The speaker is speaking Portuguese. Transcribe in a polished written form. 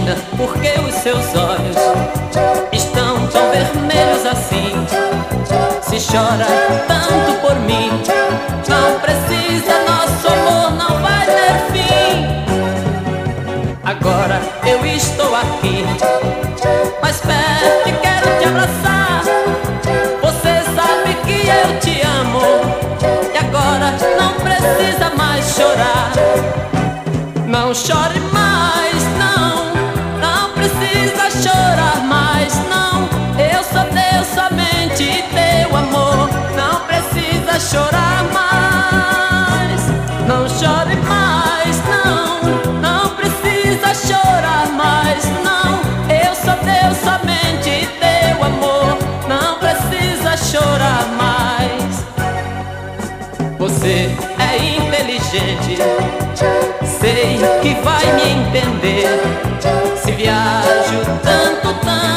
imagina por que os seus olhos estão tão vermelhos assim. Se chora tanto por mim, não precisa, nosso amor não vai ter fim. Agora eu estou aqui, mais perto e quero te abraçar. Você sabe que eu te amo e agora não precisa mais chorar. Não chore mais, não, não precisa chorar mais, não. Eu sou Deus, somente teu amor, não precisa chorar mais. Não chore mais, não, não precisa chorar mais, não. Eu sou Deus, somente teu amor, não precisa chorar mais. Você é inteligente, sei que vai me entender. Se viajo tanto, tanto